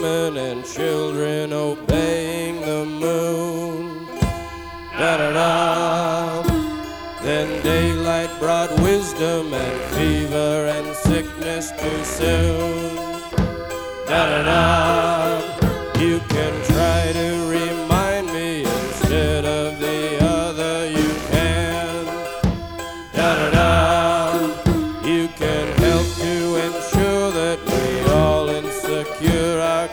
women and children obeying the moon. Da-da-da. Then daylight brought wisdom and fever and sickness too soon. Da-da-da.